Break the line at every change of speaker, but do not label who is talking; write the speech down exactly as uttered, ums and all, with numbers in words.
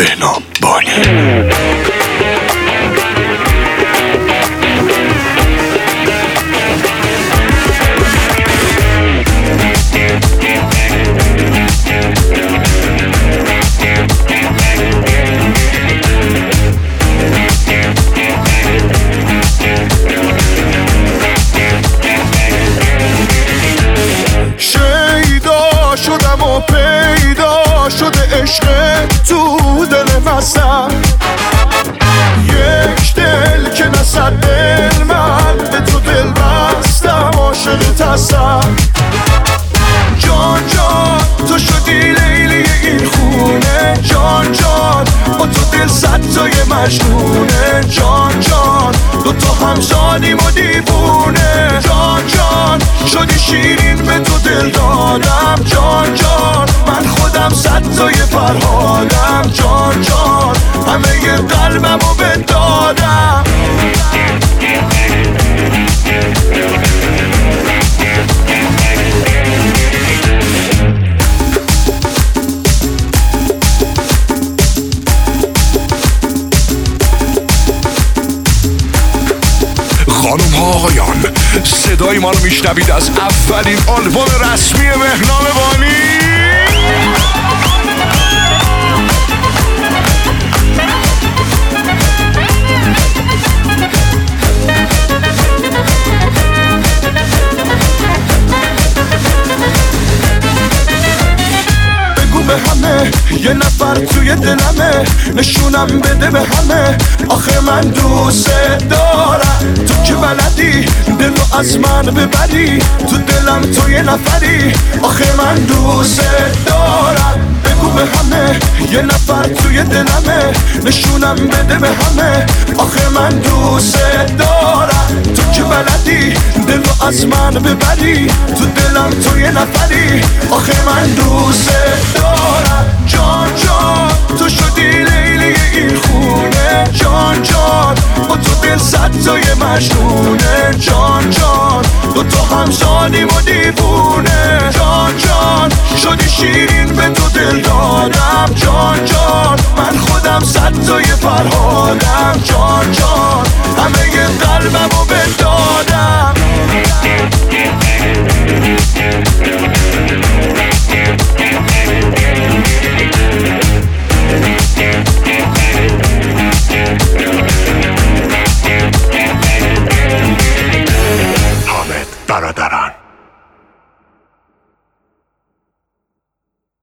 بهنام بانی.
شیدا شدم و پیدا شده عشق تو دل وسط، یک دل که نصد دل من به تو دل بستم عاشق تصم. جان جان تو شدی لیلی این خونه، جان جان با تو دل صد تای مجنونه، جان جان دو تا همزادیم و دیوونه، جان جان شدی شیرین به تو دل دادم، جان جان من خودم صد تای فرهادم، جان جان همه ی قلبمو بدادم.
خانم ها آقایان، صدای ما رو میشنوید از اولین آلبوم رسمی بهنام بانی.
به همه یه نفر توی دلمه، نشونم بده به همه آخه من دوست دارم. تو که بلدی دلو از من ببری، تو دلم تو یه نفری آخه من دوست دارم. بگو به همه یه نفر توی دلمه، نشونم بده به همه آخه من دوست دارم. تو که بلدی دلو از من ببری، تو دلم تو یه نفری آخه من دوست دارم.